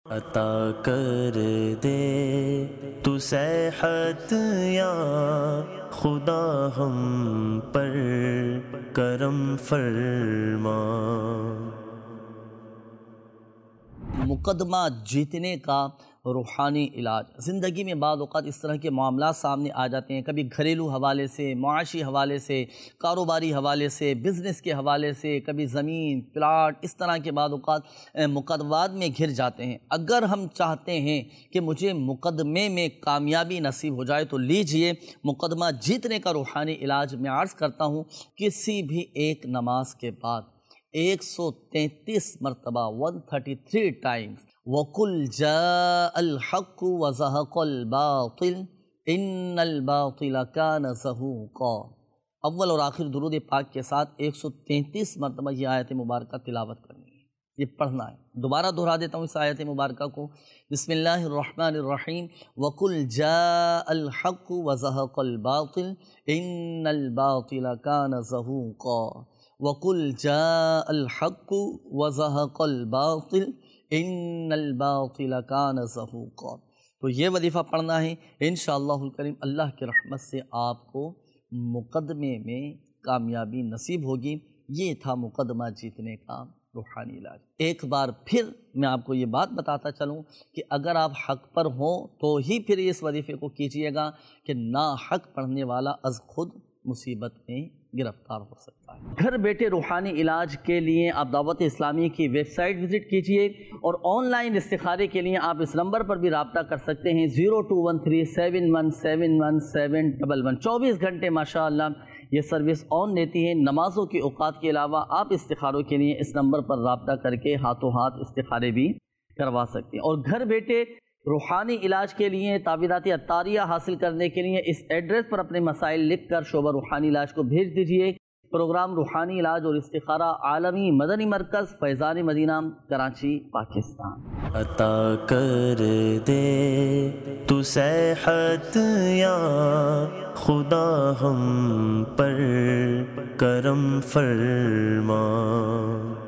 عطا کر دے تو صحت یا خدا ہم پر کرم فرما۔ مقدمہ جیتنے کا روحانی علاج۔ زندگی میں بعض اوقات اس طرح کے معاملات سامنے آ جاتے ہیں، کبھی گھریلو حوالے سے، معاشی حوالے سے، کاروباری حوالے سے، بزنس کے حوالے سے، کبھی زمین، پلاٹ، اس طرح کے بعض اوقات مقدمات میں گھر جاتے ہیں۔ اگر ہم چاہتے ہیں کہ مجھے مقدمے میں کامیابی نصیب ہو جائے تو لیجئے مقدمہ جیتنے کا روحانی علاج میں عرض کرتا ہوں۔ کسی بھی ایک نماز کے بعد 133 مرتبہ 133 ٹائمز وَقُلْ جَاءَ الْحَقُّ وَزَهَقَ الْبَاطِلُ إِنَّ الْبَاطِلَ كَانَ زَهُوقًا، اول اور آخر درود پاک کے ساتھ 133 مرتبہ یہ آیت مبارکہ تلاوت کرنی ہے، یہ پڑھنا ہے۔ دوبارہ دہرا دیتا ہوں اس آیت مبارکہ کو۔ بسم اللہ الرحمن الرحیم وَقُلْ جَاءَ الْحَقُّ وَزَهَقَ الْبَاطِلُ إِنَّ الْبَاطِلَ كَانَ زَهُوقًا، وَقُلْ جَاءَ الْحَقُّ وَزَهَقَ الْبَاطِلُ إِنَّ الْبَاطِلَ كَانَ زَهُوقًا۔ تو یہ وظیفہ پڑھنا ہے، انشاءاللہ الکریم اللہ کی رحمت سے آپ کو مقدمے میں کامیابی نصیب ہوگی۔ یہ تھا مقدمہ جیتنے کا روحانی علاج۔ ایک بار پھر میں آپ کو یہ بات بتاتا چلوں کہ اگر آپ حق پر ہوں تو ہی پھر اس وظیفے کو کیجئے گا، کہ ناحق پڑھنے والا از خود مصیبت میں گرفتار ہو سکتا ہے۔ گھر بیٹھے روحانی علاج کے لیے آپ دعوت اسلامی کی ویب سائٹ وزٹ کیجئے، اور آن لائن استخارے کے لیے آپ اس نمبر پر بھی رابطہ کر سکتے ہیں 0213717111 24 گھنٹے ماشاءاللہ یہ سروس آن لیتی ہے۔ نمازوں کے اوقات کے علاوہ آپ استخاروں کے لیے اس نمبر پر رابطہ کر کے ہاتھوں ہاتھ استخارے بھی کروا سکتے ہیں۔ اور گھر بیٹھے روحانی علاج کے لیے تعویذات عطاریہ حاصل کرنے کے لیے اس ایڈریس پر اپنے مسائل لکھ کر شعبہ روحانی علاج کو بھیج دیجئے۔ پروگرام روحانی علاج اور استخارہ عالمی مدنی مرکز فیضان مدینہ کراچی پاکستان۔ عطا کر دے تو صحت یا خدا ہم پر کرم فرما۔